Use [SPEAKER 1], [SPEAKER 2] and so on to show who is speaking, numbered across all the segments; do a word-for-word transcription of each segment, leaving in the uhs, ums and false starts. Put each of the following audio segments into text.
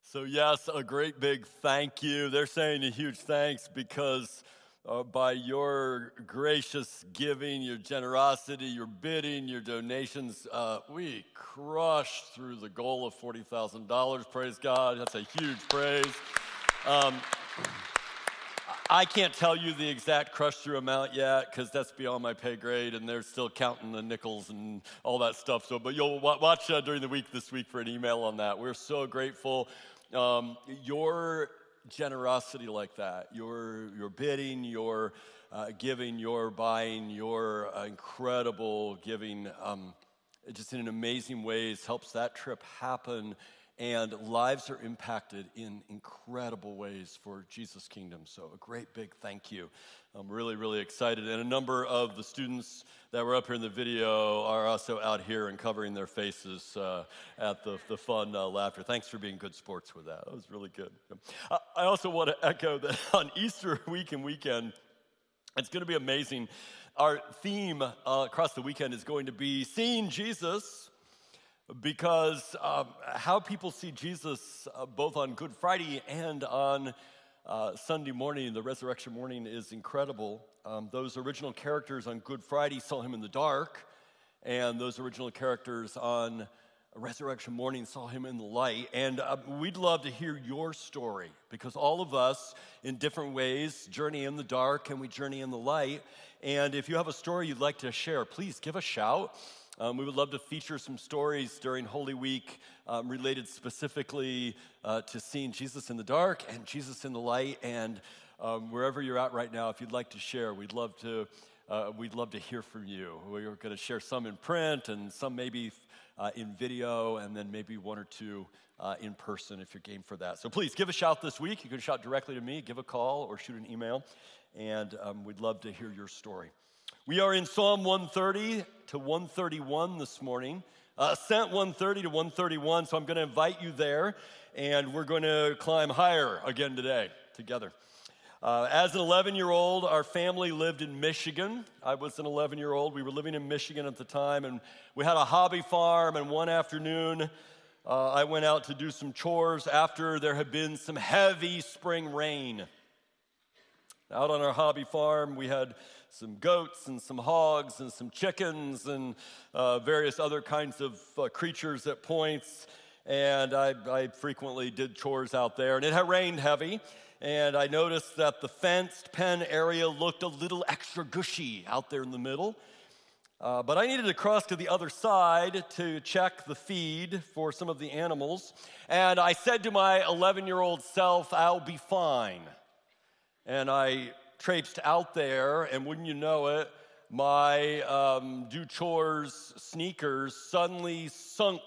[SPEAKER 1] So yes, a great big thank you. They're saying a huge thanks because uh, by your gracious giving, your generosity, your bidding, your donations, uh, we crushed through the goal of forty thousand dollars. Praise God. That's a huge praise. Um, I can't tell you the exact crush through amount yet because that's beyond my pay grade, and they're still counting the nickels and all that stuff. So, but you'll watch uh, during the week this week for an email on that. We're so grateful. Um, your generosity like that, your your bidding, your uh, giving, your buying, your uh, incredible giving, um, just in amazing ways helps that trip happen. And lives are impacted in incredible ways for Jesus' kingdom. So a great big thank you. I'm really, really excited. And a number of the students that were up here in the video are also out here and covering their faces uh, at the, the fun uh, laughter. Thanks for being good sports with that. That was really good. I also want to echo that on Easter week and weekend, it's going to be amazing. Our theme uh, across the weekend is going to be Seeing Jesus. Because um, how people see Jesus uh, both on Good Friday and on uh, Sunday morning, the resurrection morning, is incredible. Um, those original characters on Good Friday saw him in the dark, and those original characters on resurrection morning saw him in the light. And uh, we'd love to hear your story, because all of us, in different ways, journey in the dark and we journey in the light. And if you have a story you'd like to share, please give a shout. Um, we would love to feature some stories during Holy Week um, related specifically uh, to seeing Jesus in the dark and Jesus in the light. And um, wherever you're at right now, if you'd like to share, we'd love to uh, we'd love to hear from you. We're going to share some in print and some maybe uh, in video, and then maybe one or two uh, in person if you're game for that. So please give a shout this week. You can shout directly to me, give a call, or shoot an email, and um, we'd love to hear your story. We are in Psalm one thirty to one thirty-one this morning, uh, Ascent one thirty to one thirty-one, so I'm going to invite you there, and we're going to climb higher again today together. Uh, as an eleven-year-old, our family lived in Michigan. I was an eleven-year-old. We were living in Michigan at the time, and we had a hobby farm, and one afternoon, uh, I went out to do some chores after there had been some heavy spring rain. Out on our hobby farm, we had some goats and some hogs and some chickens and uh, various other kinds of uh, creatures at points. And I, I frequently did chores out there. And it had rained heavy. And I noticed that the fenced pen area looked a little extra gushy out there in the middle. Uh, but I needed to cross to the other side to check the feed for some of the animals. And I said to my eleven-year-old self, I'll be fine. And I traipsed out there, and wouldn't you know it, my um, do chores sneakers suddenly sunk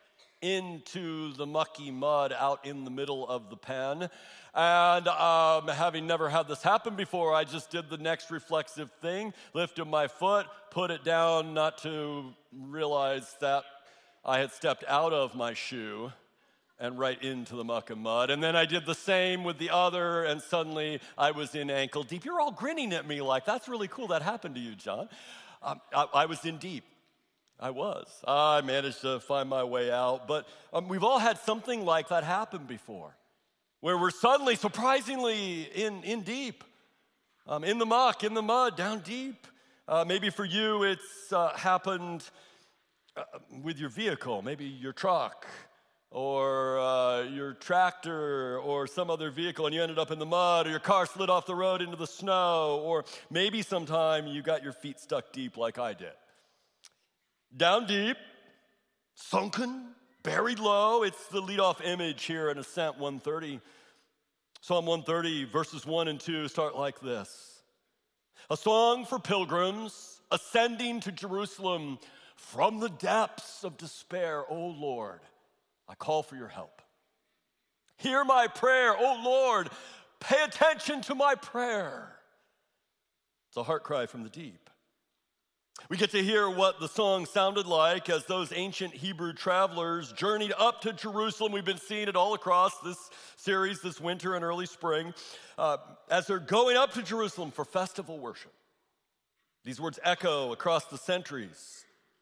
[SPEAKER 1] into the mucky mud out in the middle of the pen. And um, having never had this happen before, I just did the next reflexive thing, lifted my foot, put it down, not to realize that I had stepped out of my shoe and right into the muck and mud. And then I did the same with the other, and suddenly I was in ankle deep. You're all grinning at me like, that's really cool that happened to you, John. Um, I, I was in deep. I was. I managed to find my way out. But um, we've all had something like that happen before, where we're suddenly, surprisingly, in, in deep, um, in the muck, in the mud, down deep. Uh, maybe for you it's uh, happened uh, with your vehicle, maybe your truck, or uh, your tractor or some other vehicle, and you ended up in the mud, or your car slid off the road into the snow, or maybe sometime you got your feet stuck deep like I did. Down deep, sunken, buried low. It's the leadoff image here in Ascent one thirty. Psalm one thirty, verses one and two start like this. A song for pilgrims ascending to Jerusalem from the depths of despair, O Lord. I call for your help. Hear my prayer, O Lord. Pay attention to my prayer. It's a heart cry from the deep. We get to hear what the song sounded like as those ancient Hebrew travelers journeyed up to Jerusalem. We've been seeing it all across this series this winter and early spring. Uh, as they're going up to Jerusalem for festival worship. These words echo across the centuries.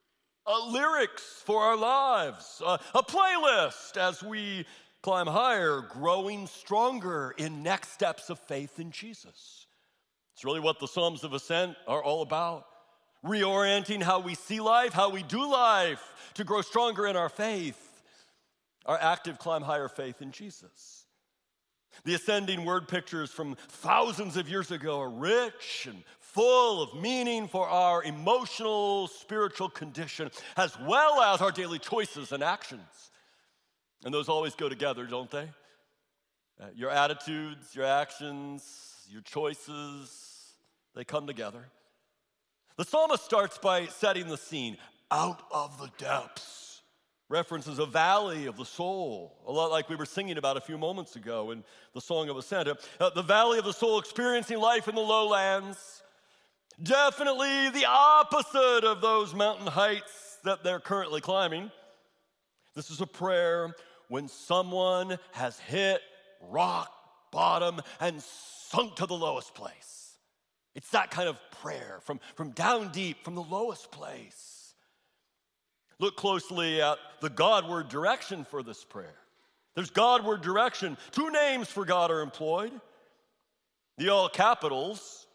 [SPEAKER 1] uh, lyrics for our lives, uh, a playlist as we climb higher, growing stronger in next steps of faith in Jesus. It's really what the Psalms of Ascent are all about. Reorienting how we see life, how we do life, to grow stronger in our faith, our active climb higher faith in Jesus. The ascending word pictures from thousands of years ago are rich and full of meaning for our emotional, spiritual condition, as well as our daily choices and actions. And those always go together, don't they? Uh, your attitudes, your actions, your choices, they come together. The psalmist starts by setting the scene. Out of the depths references a valley of the soul, a lot like we were singing about a few moments ago in the Song of Ascent. Uh, the valley of the soul, experiencing life in the lowlands. Definitely the opposite of those mountain heights that they're currently climbing. This is a prayer when someone has hit rock bottom and sunk to the lowest place. It's that kind of prayer from, from down deep, from the lowest place. Look closely at the Godward direction for this prayer. There's Godward direction. Two names for God are employed. The all capitals,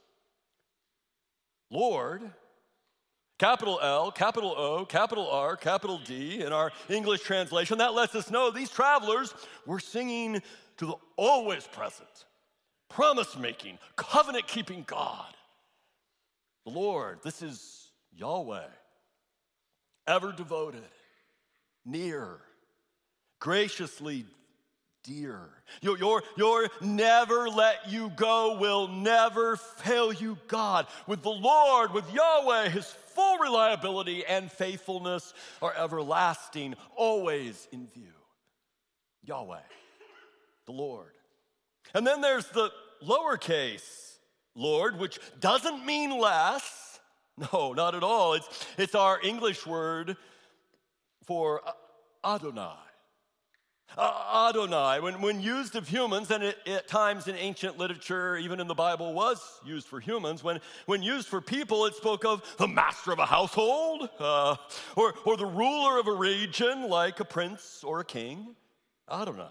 [SPEAKER 1] Lord, capital L, capital O, capital R, capital D in our English translation. That lets us know these travelers were singing to the always present, promise-making, covenant-keeping God. The Lord, this is Yahweh, ever devoted, near, graciously dear. Your, your, your never let you go will never fail you God. With the Lord, with Yahweh, his full reliability and faithfulness are everlasting, always in view. Yahweh, the Lord. And then there's the lowercase Lord, which doesn't mean less. No, not at all. It's, it's our English word for Adonai. Uh, Adonai, when, when used of humans, and it, at times in ancient literature, even in the Bible, was used for humans. When, when used for people, it spoke of the master of a household, uh, or, or the ruler of a region, like a prince or a king. Adonai.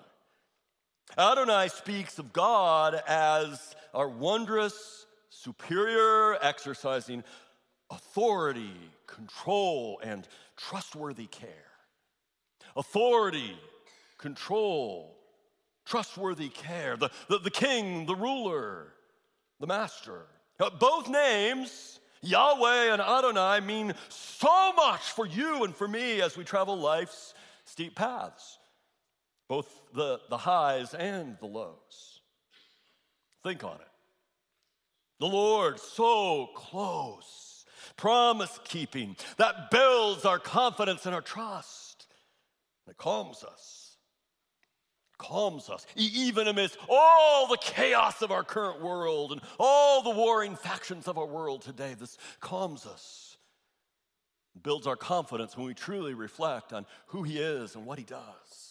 [SPEAKER 1] Adonai speaks of God as our wondrous, superior, exercising authority, control, and trustworthy care. Authority, control, trustworthy care. The, the, the king, the ruler, the master. Uh, both names, Yahweh and Adonai, mean so much for you and for me as we travel life's steep paths, both the, the highs and the lows. Think on it. The Lord, so close, promise-keeping, that builds our confidence and our trust. It calms us, calms us, e- even amidst all the chaos of our current world and all the warring factions of our world today. This calms us, builds our confidence when we truly reflect on who he is and what he does.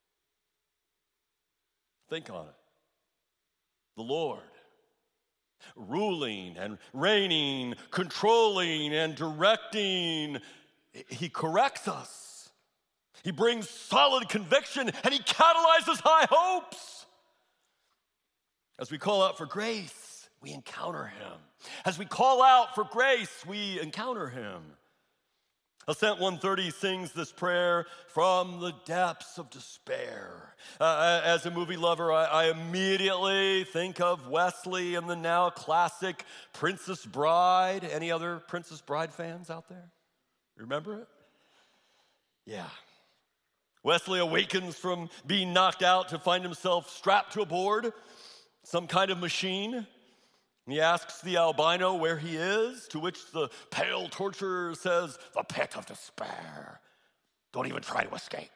[SPEAKER 1] Think on it. The Lord, ruling and reigning, controlling and directing. He corrects us. He brings solid conviction, and he catalyzes high hopes. As we call out for grace, we encounter him. As we call out for grace, we encounter him. Ascent one thirty sings this prayer from the depths of despair. Uh, as a movie lover, I, I immediately think of Wesley and the now classic Princess Bride. Any other Princess Bride fans out there? Remember it? Yeah. Wesley awakens from being knocked out to find himself strapped to a board, some kind of machine. He asks the albino where he is, to which the pale torturer says, the pit of despair. Don't even try to escape.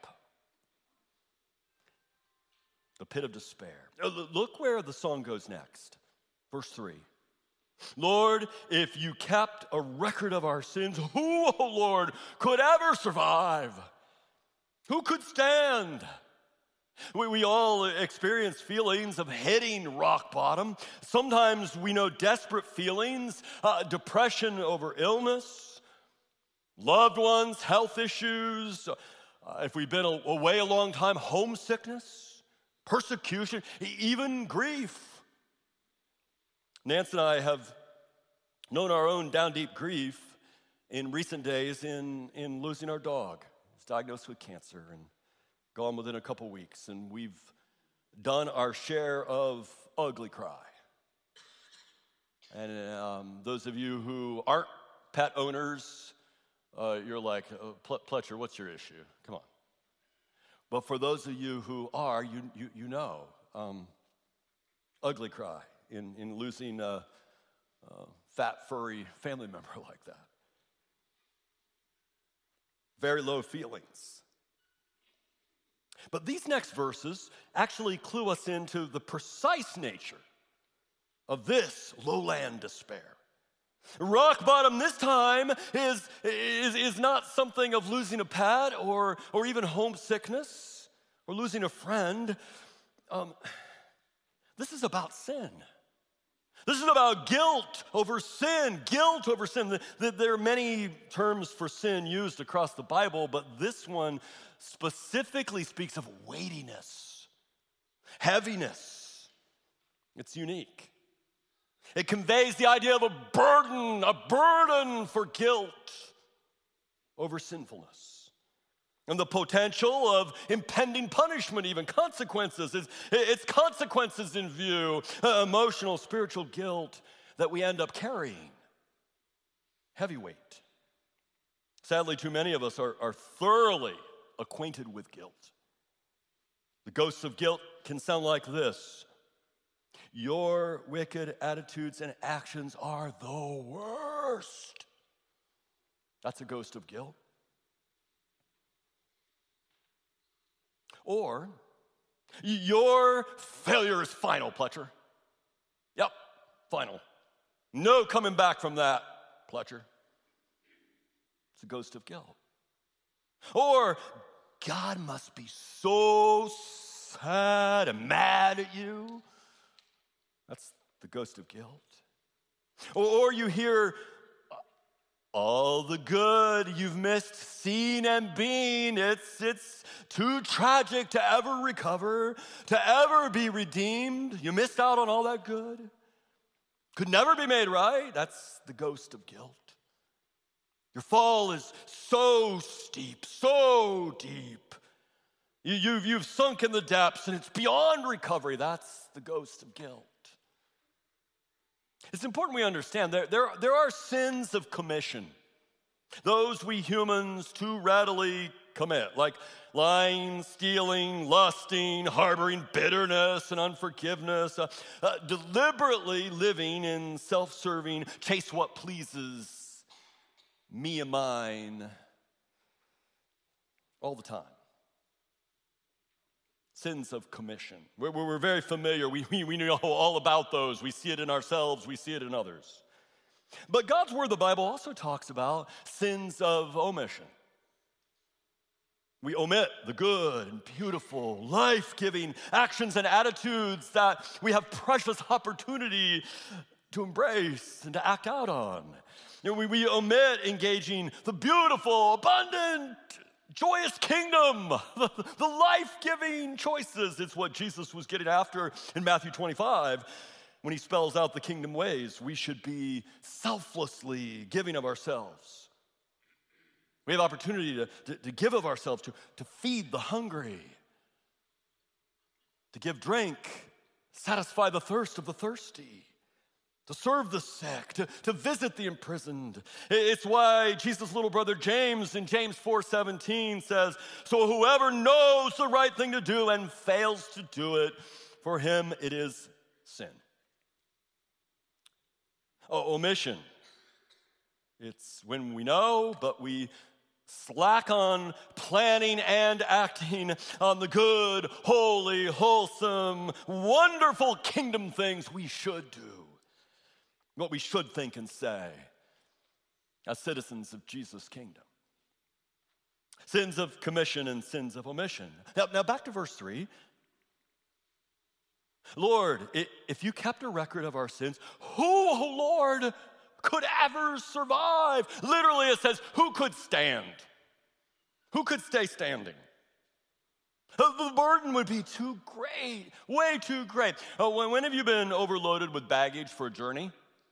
[SPEAKER 1] The pit of despair. Look where the song goes next. Verse three. Lord, if you kept a record of our sins, who, oh Lord, could ever survive? Who could stand? We, we all experience feelings of hitting rock bottom. Sometimes we know desperate feelings, uh, depression over illness, loved ones, health issues, uh, if we've been away a long time, homesickness, persecution, even grief. Nance and I have known our own down deep grief in recent days in, in losing our dog. He's diagnosed with cancer and gone within a couple weeks, and we've done our share of ugly cry. And um, those of you who aren't pet owners, uh, you're like, oh, Pletcher, what's your issue? Come on. But for those of you who are, you you, you know, um, ugly cry in, in losing a, a fat, furry family member like that. Very low feelings. But these next verses actually clue us into the precise nature of this lowland despair. Rock bottom this time is, is, is not something of losing a pet or, or even homesickness or losing a friend. Um, this is about sin. This is about guilt over sin, guilt over sin. There are many terms for sin used across the Bible, but this one specifically speaks of weightiness, heaviness. It's unique. It conveys the idea of a burden, a burden for guilt over sinfulness. And the potential of impending punishment, even consequences. It's, it's consequences in view, uh, emotional, spiritual guilt that we end up carrying. Heavy weight. Sadly, too many of us are, are thoroughly acquainted with guilt. The ghosts of guilt can sound like this. Your wicked attitudes and actions are the worst. That's a ghost of guilt. Or, your failure is final, Pletcher. Yep, final. No coming back from that, Pletcher. It's a ghost of guilt. Or, God must be so sad and mad at you. That's the ghost of guilt. Or you hear all the good you've missed seeing and being. It's, it's too tragic to ever recover, to ever be redeemed. You missed out on all that good. Could never be made right. That's the ghost of guilt. Your fall is so steep, so deep. You, you've, you've sunk in the depths and it's beyond recovery. That's the ghost of guilt. It's important we understand there, there, there are sins of commission, those we humans too readily commit, like lying, stealing, lusting, harboring bitterness and unforgiveness, uh, uh, deliberately living in self-serving, chase what pleases me and mine all the time. Sins of commission. We're, we're very familiar. We, we, we know all about those. We see it in ourselves. We see it in others. But God's word, the Bible, also talks about sins of omission. We omit the good and beautiful, life-giving actions and attitudes that we have precious opportunity to embrace and to act out on. You know, we, we omit engaging the beautiful, abundant, joyous kingdom, the, the life-giving choices. It's what Jesus was getting after in Matthew twenty-five when he spells out the kingdom ways. We should be selflessly giving of ourselves. We have opportunity to, to, to give of ourselves, to, to feed the hungry, to give drink, satisfy the thirst of the thirsty, to serve the sick, to, to visit the imprisoned. It's why Jesus' little brother James in James four seventeen says, so whoever knows the right thing to do and fails to do it, for him it is sin. O- omission. It's when we know, but we slack on planning and acting on the good, holy, wholesome, wonderful kingdom things we should do. What we should think and say as citizens of Jesus' kingdom. Sins of commission and sins of omission. Now, now back to verse three. Lord, if you kept a record of our sins, who, oh Lord, could ever survive. Literally, it says, who could stand? Who could stay standing? The burden would be too great, way too great. Uh, when, when have you been overloaded with baggage for a journey?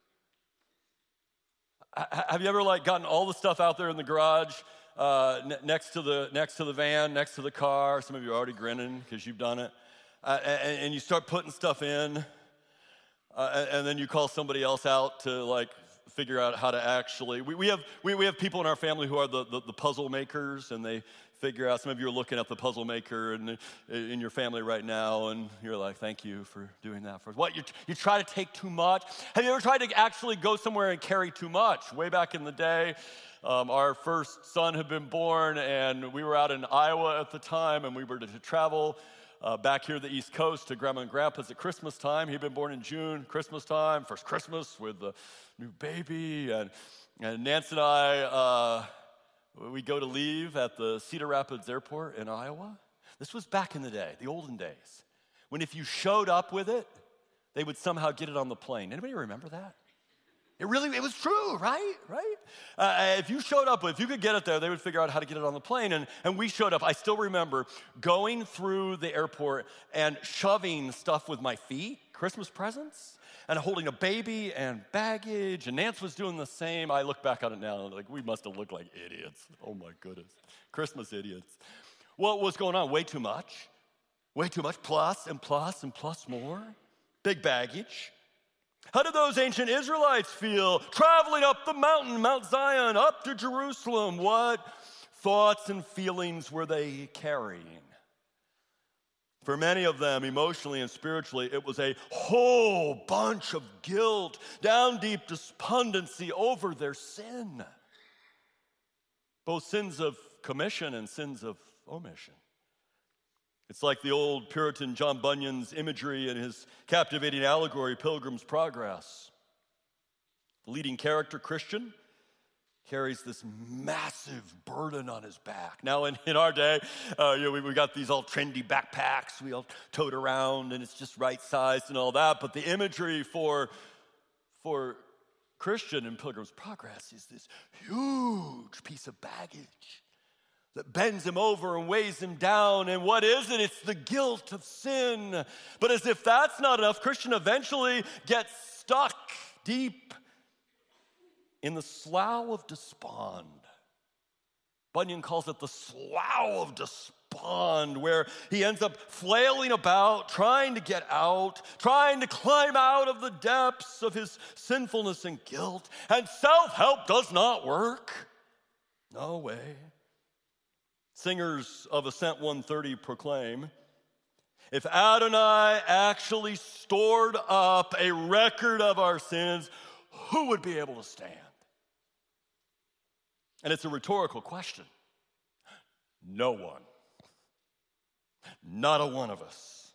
[SPEAKER 1] H- have you ever like gotten all the stuff out there in the garage uh, n- next to the next to the van, next to the car? Some of you are already grinning because you've done it. Uh, and, and you start putting stuff in, uh, and, and then you call somebody else out to like figure out how to actually. We, we have we, we have people in our family who are the, the, the puzzle makers, and they figure out. Some of you are looking at the puzzle maker in, in your family right now, and you're like, thank you for doing that for us. What, you, you try to take too much? Have you ever tried to actually go somewhere and carry too much? Way back in the day, um, our first son had been born, and we were out in Iowa at the time, and we were to, to travel uh, back here to the East Coast to Grandma and Grandpa's at Christmas time. He'd been born in June, Christmas time, first Christmas with the new baby, and, and Nancy and I, uh, we go to leave at the Cedar Rapids Airport in Iowa. This was back in the day, the olden days, when if you showed up with it, they would somehow get it on the plane. Anybody remember that? It really, it was true, right? Right? Uh, if you showed up, if you could get it there, they would figure out how to get it on the plane. And, and we showed up. I still remember going through the airport and shoving stuff with my feet, Christmas presents, and holding a baby and baggage, and Nance was doing the same. I look back on it now, and like, we must have looked like idiots. Oh my goodness, Christmas idiots. What was going on? Way too much, way too much, plus and plus and plus more, big baggage. How did those ancient Israelites feel traveling up the mountain, Mount Zion, up to Jerusalem? What thoughts and feelings were they carrying? For many of them, emotionally and spiritually, it was a whole bunch of guilt, down deep despondency over their sin. Both sins of commission and sins of omission. It's like the old Puritan John Bunyan's imagery in his captivating allegory, Pilgrim's Progress. The leading character, Christian, carries this massive burden on his back. Now, in, in our day, uh, you know, we, we got these all trendy backpacks we all tote around, and it's just right-sized and all that. But the imagery for, for Christian in Pilgrim's Progress is this huge piece of baggage that bends him over and weighs him down. And what is it? It's the guilt of sin. But as if that's not enough, Christian eventually gets stuck deep in the slough of despond. Bunyan calls it the slough of despond, where he ends up flailing about, trying to get out, trying to climb out of the depths of his sinfulness and guilt. And self-help does not work. No way. Singers of Ascent one thirty proclaim, if Adonai actually stored up a record of our sins, who would be able to stand? And it's a rhetorical question. No one. Not a one of us.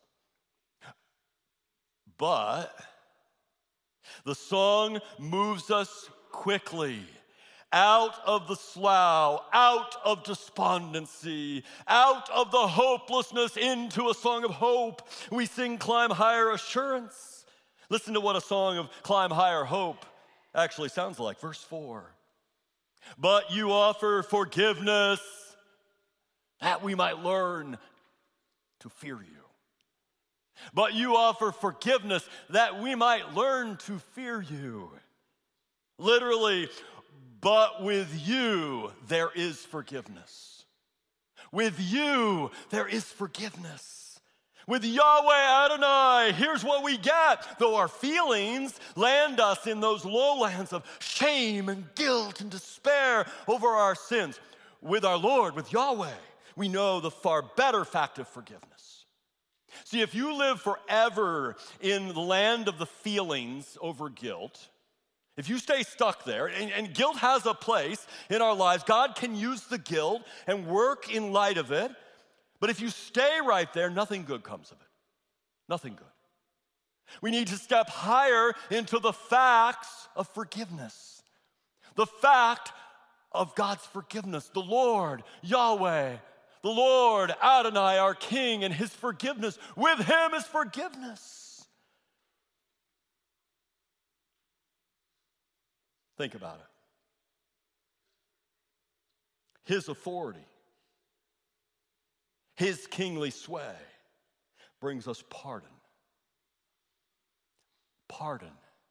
[SPEAKER 1] But the song moves us quickly out of the slough, out of despondency, out of the hopelessness into a song of hope. We sing Climb Higher Assurance. Listen to what a song of Climb Higher Hope actually sounds like. Verse four. But you offer forgiveness that we might learn to fear you. But you offer forgiveness that we might learn to fear you. Literally, but with you there is forgiveness. With you there is forgiveness. With Yahweh Adonai, here's what we get. Though our feelings land us in those lowlands of shame and guilt and despair over our sins, with our Lord, with Yahweh, we know the far better fact of forgiveness. See, if you live forever in the land of the feelings over guilt, if you stay stuck there, and, and guilt has a place in our lives, God can use the guilt and work in light of it. But if you stay right there, nothing good comes of it. Nothing good. We need to step higher into the facts of forgiveness. The fact of God's forgiveness. The Lord, Yahweh, the Lord, Adonai, our King, and his forgiveness. With him is forgiveness. Think about it. His authority, his kingly sway brings us pardon. Pardon.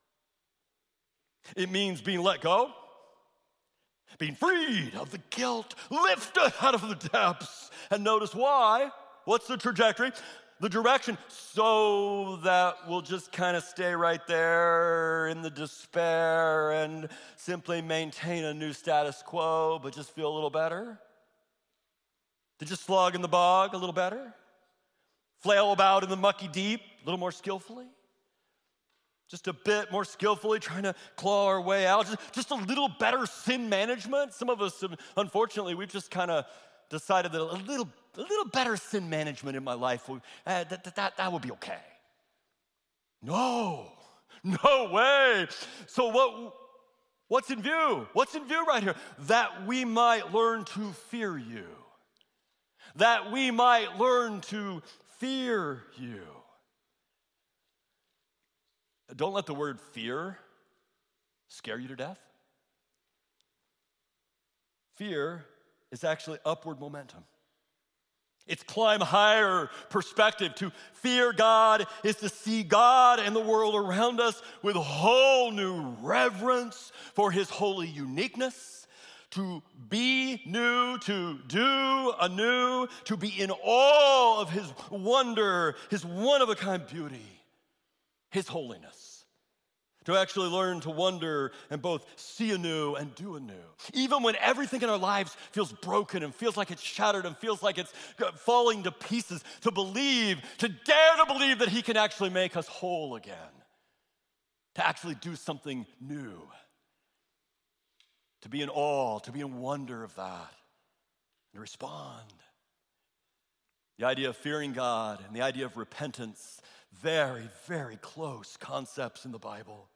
[SPEAKER 1] It means being let go, being freed of the guilt, lifted out of the depths. And notice why. What's the trajectory? The direction, so that we'll just kind of stay right there in the despair and simply maintain a new status quo, but just feel a little better? To just slog in the bog a little better? Flail about in the mucky deep a little more skillfully? Just a bit more skillfully trying to claw our way out? Just, just a little better sin management? Some of us, unfortunately, we've just kind of decided that a little A little better sin management in my life, uh, that, that, that would be okay. No, no way. So what, what's in view? What's in view right here? That we might learn to fear you. That we might learn to fear you. Don't let the word fear scare you to death. Fear is actually upward momentum. It's climb higher perspective. To fear God is to see God and the world around us with a whole new reverence for his holy uniqueness. To be new, to do anew, to be in awe of his wonder, his one-of-a-kind beauty, his holiness. To actually learn to wonder and both see anew and do anew. Even when everything in our lives feels broken and feels like it's shattered and feels like it's falling to pieces, to believe, to dare to believe that he can actually make us whole again. To actually do something new. To be in awe, to be in wonder of that. And respond. The idea of fearing God and the idea of repentance, very, very close concepts in the Bible.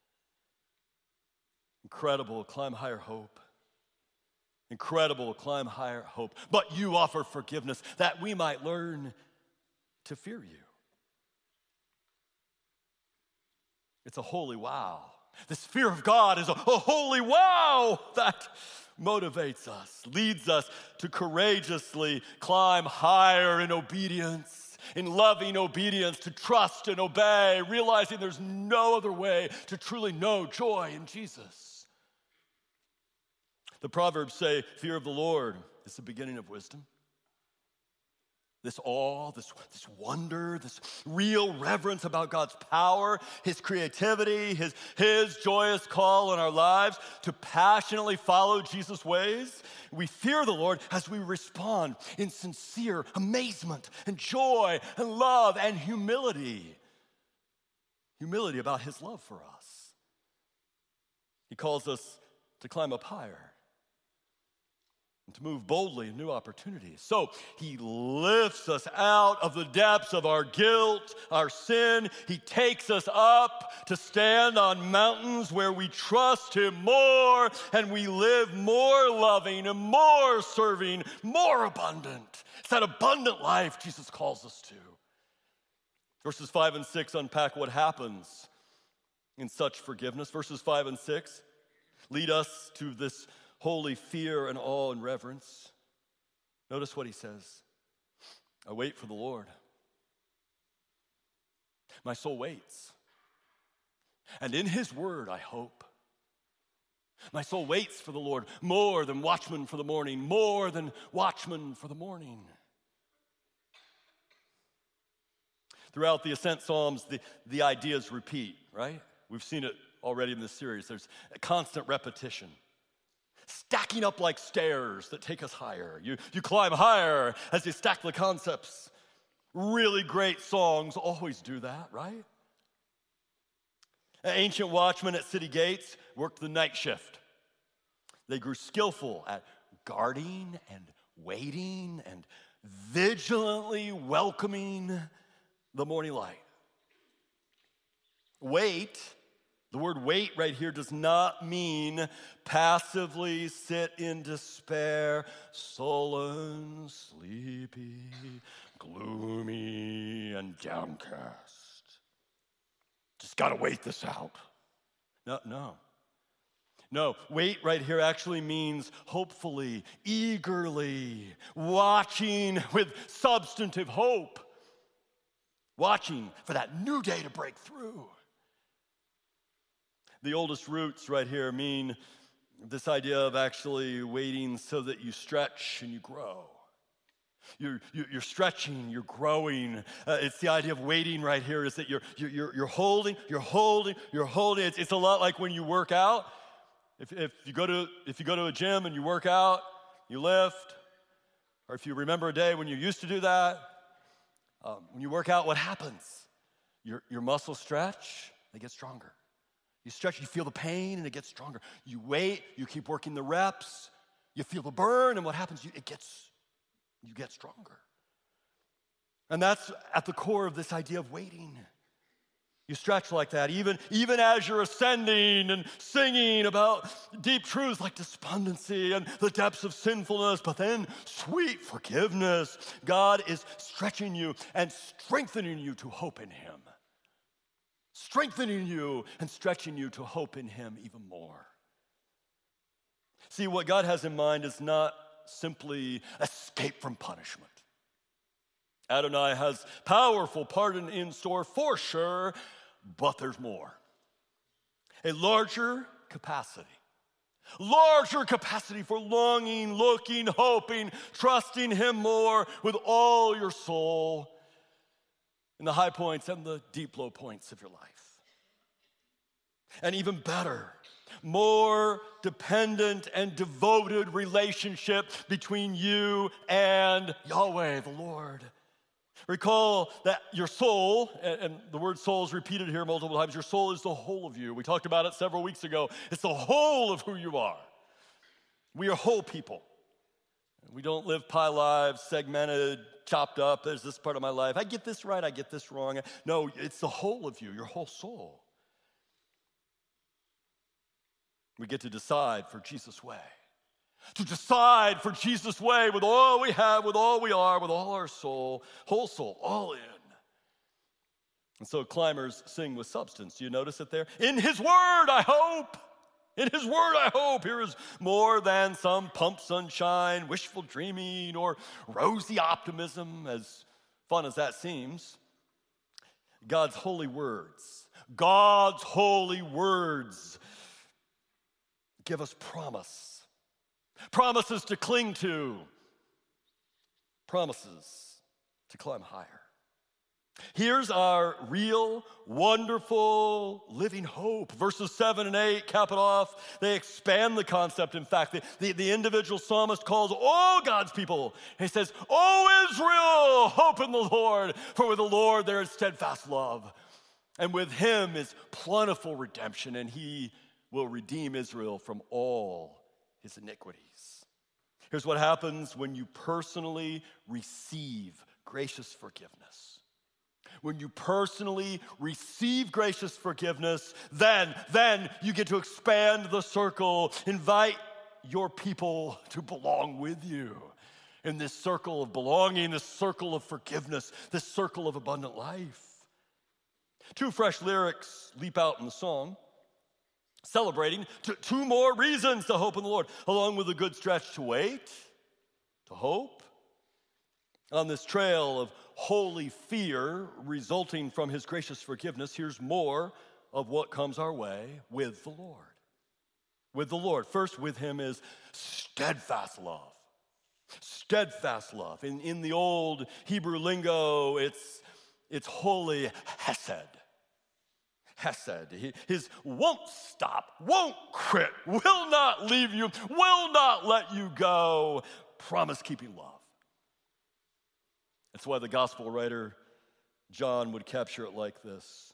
[SPEAKER 1] Incredible, climb higher hope. Incredible, climb higher hope. But you offer forgiveness that we might learn to fear you. It's a holy wow. This fear of God is a, a holy wow that motivates us, leads us to courageously climb higher in obedience, in loving obedience, to trust and obey, realizing there's no other way to truly know joy in Jesus. The Proverbs say, fear of the Lord is the beginning of wisdom. This awe, this, this wonder, this real reverence about God's power, his creativity, his, his joyous call in our lives to passionately follow Jesus' ways. We fear the Lord as we respond in sincere amazement and joy and love and humility. Humility about his love for us. He calls us to climb up higher. And to move boldly in new opportunities. So he lifts us out of the depths of our guilt, our sin. He takes us up to stand on mountains where we trust him more and we live more loving and more serving, more abundant. It's that abundant life Jesus calls us to. Verses five and six unpack what happens in such forgiveness. Verses five and six lead us to this holy fear and awe and reverence. Notice what he says. I wait for the Lord. My soul waits. And in his word I hope. My soul waits for the Lord more than watchmen for the morning, more than watchmen for the morning. Throughout the Ascent Psalms, the, the ideas repeat, right? We've seen it already in this series. There's a constant repetition. Stacking up like stairs that take us higher. You, you climb higher as you stack the concepts. Really great songs always do that, right? Ancient watchmen at city gates worked the night shift. They grew skillful at guarding and waiting and vigilantly welcoming the morning light. Wait. The word wait right here does not mean passively sit in despair, sullen, sleepy, gloomy, and downcast. Just got to wait this out. No, no. No, wait right here actually means hopefully, eagerly, watching with substantive hope, watching for that new day to break through. The oldest roots right here mean this idea of actually waiting so that you stretch and you grow. You're, you're stretching, you're growing. Uh, it's the idea of waiting right here is that you're, you're, you're holding, you're holding, you're holding. It's, it's a lot like when you work out. If, if, you go to, if you go to a gym and you work out, you lift, or if you remember a day when you used to do that, um, when you work out, what happens? Your, your muscles stretch, they get stronger. You stretch, you feel the pain, and it gets stronger. You wait, you keep working the reps, you feel the burn, and what happens? You, it gets, you get stronger. And that's at the core of this idea of waiting. You stretch like that, even, even as you're ascending and singing about deep truths like despondency and the depths of sinfulness, but then sweet forgiveness. God is stretching you and strengthening you to hope in Him. Strengthening you and stretching you to hope in Him even more. See, what God has in mind is not simply escape from punishment. Adonai has powerful pardon in store for sure, but there's more. A larger capacity. Larger capacity for longing, looking, hoping, trusting Him more with all your soul in the high points and the deep low points of your life. And even better, more dependent and devoted relationship between you and Yahweh, the Lord. Recall that your soul, and the word soul is repeated here multiple times, your soul is the whole of you. We talked about it several weeks ago. It's the whole of who you are. We are whole people. We don't live pie lives, segmented, chopped up. There's this part of my life. I get this right, I get this wrong. No, it's the whole of you, your whole soul. We get to decide for Jesus' way. To decide for Jesus' way with all we have, with all we are, with all our soul, whole soul, all in. And so climbers sing with substance. Do you notice it there? In His word, I hope. In His word, I hope. Here is more than some pump sunshine, wishful dreaming, or rosy optimism, as fun as that seems. God's holy words. God's holy words give us promise. Promises to cling to. Promises to climb higher. Here's our real, wonderful, living hope. Verses seven and eight cap it off. They expand the concept. In fact, the, the, the individual psalmist calls all God's people. He says, O Israel, hope in the Lord, for with the Lord there is steadfast love. And with Him is plentiful redemption, and He will redeem Israel from all his iniquities. Here's what happens when you personally receive gracious forgiveness. When you personally receive gracious forgiveness, then, then you get to expand the circle, invite your people to belong with you in this circle of belonging, this circle of forgiveness, this circle of abundant life. Two fresh lyrics leap out in the song, celebrating two more reasons to hope in the Lord, along with a good stretch to wait, to hope. On this trail of holy fear resulting from His gracious forgiveness, here's more of what comes our way with the Lord. With the Lord. First, with Him is steadfast love. Steadfast love. In, in the old Hebrew lingo, it's, it's holy hesed. Hesed. His won't stop, won't quit, will not leave you, will not let you go. Promise-keeping love. That's why the gospel writer John would capture it like this.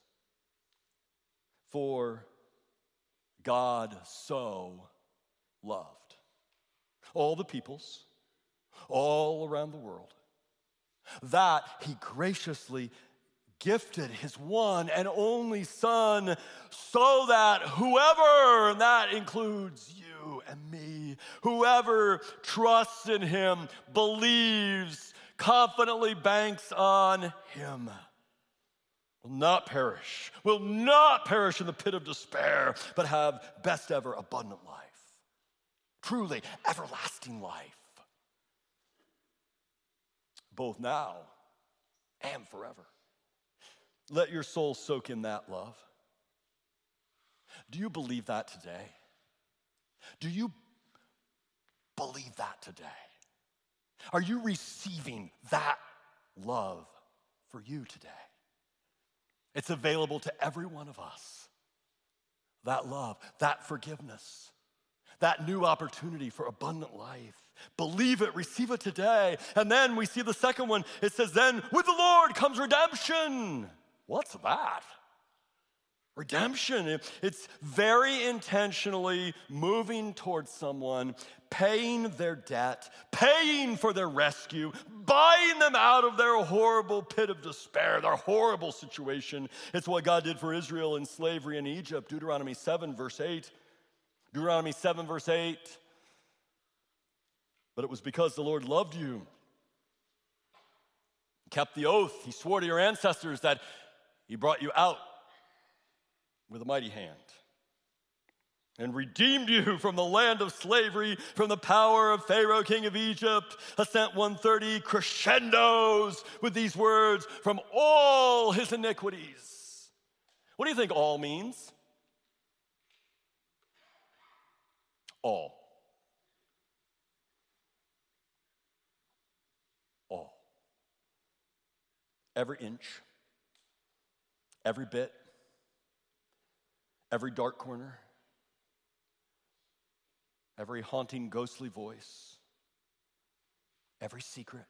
[SPEAKER 1] For God so loved all the peoples, all around the world, that He graciously gifted His one and only Son, so that whoever, and that includes you and me, whoever trusts in Him, believes, confidently banks on Him, will not perish, will not perish in the pit of despair, but have best ever abundant life. Truly, everlasting life. Both now and forever. Let your soul soak in that love. Do you believe that today? Do you believe that today? Are you receiving that love for you today? It's available to every one of us. That love, that forgiveness, that new opportunity for abundant life. Believe it, receive it today. And then we see the second one. It says, then with the Lord comes redemption. What's that? Redemption. It's very intentionally moving towards someone, paying their debt, paying for their rescue, buying them out of their horrible pit of despair, their horrible situation. It's what God did for Israel in slavery in Egypt. Deuteronomy seven, verse eight. Deuteronomy seven, verse eight. But it was because the Lord loved you, kept the oath. He swore to your ancestors that he brought you out with a mighty hand and redeemed you from the land of slavery, from the power of Pharaoh, king of Egypt. Ascent one thirty crescendos with these words, from all his iniquities. What do you think all means? All. All. Every inch, every bit, every dark corner, every haunting, ghostly voice, every secret,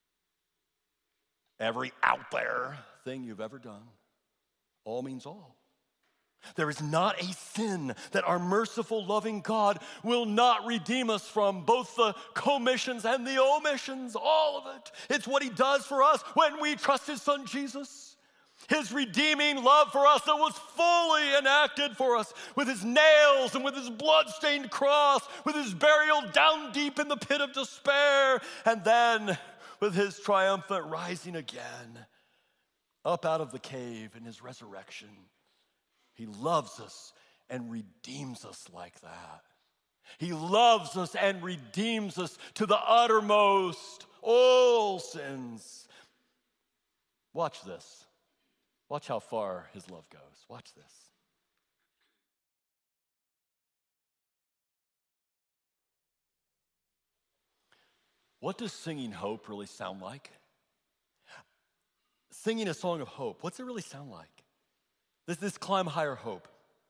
[SPEAKER 1] every out there thing you've ever done, all means all. There is not a sin that our merciful, loving God will not redeem us from, both the commissions and the omissions, all of it. It's what he does for us when we trust his son Jesus. His redeeming love for us that was fully enacted for us with his nails and with his blood-stained cross, with his burial down deep in the pit of despair, and then with his triumphant rising again up out of the cave in his resurrection. He loves us and redeems us like that. He loves us and redeems us to the uttermost, all sins. Watch this. Watch how far his love goes. Watch this. What does singing hope really sound like? Singing a song of hope, what's it really sound like? This, this climb higher hope.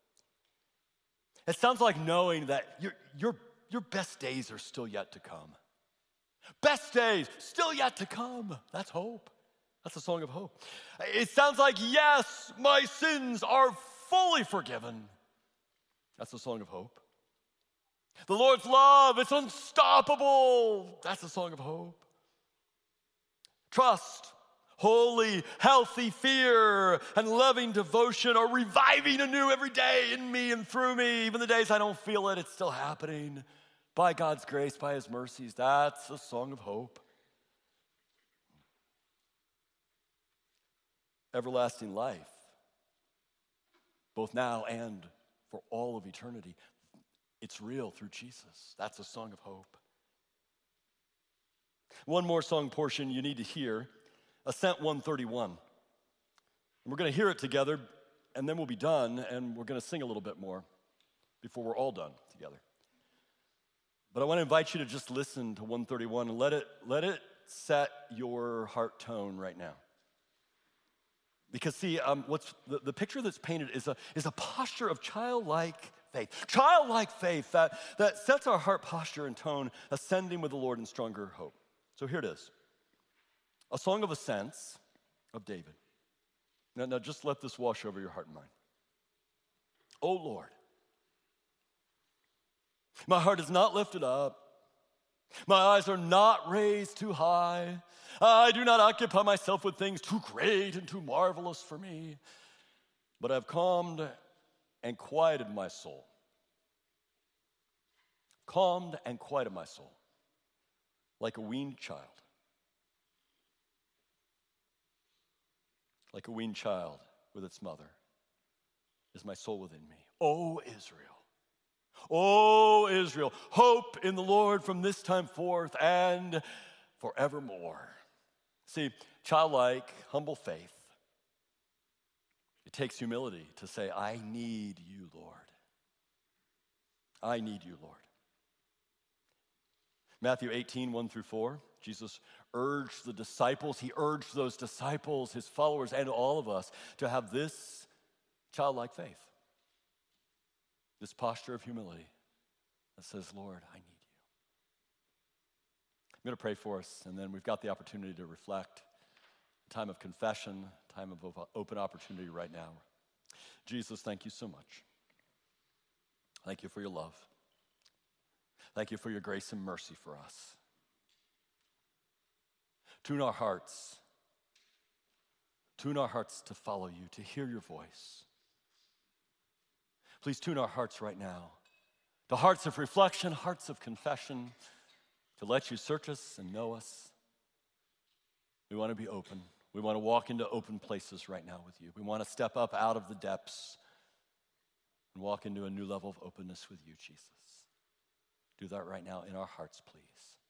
[SPEAKER 1] It sounds like knowing that your, your, your best days are still yet to come. Best days still yet to come. That's hope. That's a song of hope. It sounds like, yes, my sins are fully forgiven. That's a song of hope. The Lord's love, it's unstoppable. That's a song of hope. Trust, holy, healthy fear, and loving devotion are reviving anew every day in me and through me. Even the days I don't feel it, it's still happening. By God's grace, by his mercies, that's a song of hope. Everlasting life, both now and for all of eternity. It's real through Jesus. That's a song of hope. One more song portion you need to hear, Ascent one thirty-one. And we're going to hear it together, and then we'll be done, and we're going to sing a little bit more before we're all done together. But I want to invite you to just listen to one thirty-one and let it, let it set your heart tone right now. Because see, um, what's the, the picture that's painted is a, is a posture of childlike faith. Childlike faith that, that sets our heart posture and tone, ascending with the Lord in stronger hope. So here it is. A song of ascents of David. Now, now just let this wash over your heart and mind. O Lord, my heart is not lifted up. My eyes are not raised too high. I do not occupy myself with things too great and too marvelous for me, but I've calmed and quieted my soul. Calmed and quieted my soul like a weaned child. Like a weaned child with its mother is my soul within me. O Israel, O Israel, hope in the Lord from this time forth and forevermore. See, childlike, humble faith, it takes humility to say, I need you, Lord. I need you, Lord. Matthew eighteen, one through four, Jesus urged the disciples, he urged those disciples, his followers, and all of us to have this childlike faith, this posture of humility that says, Lord, I need you. I'm going to pray for us, and then we've got the opportunity to reflect, time of confession, time of open opportunity right now. Jesus, thank you so much. Thank you for your love. Thank you for your grace and mercy for us. Tune our hearts. Tune our hearts to follow you, to hear your voice. Please tune our hearts right now. The hearts of reflection, hearts of confession, to let you search us and know us. We want to be open. We want to walk into open places right now with you. We want to step up out of the depths and walk into a new level of openness with you, Jesus. Do that right now in our hearts, please.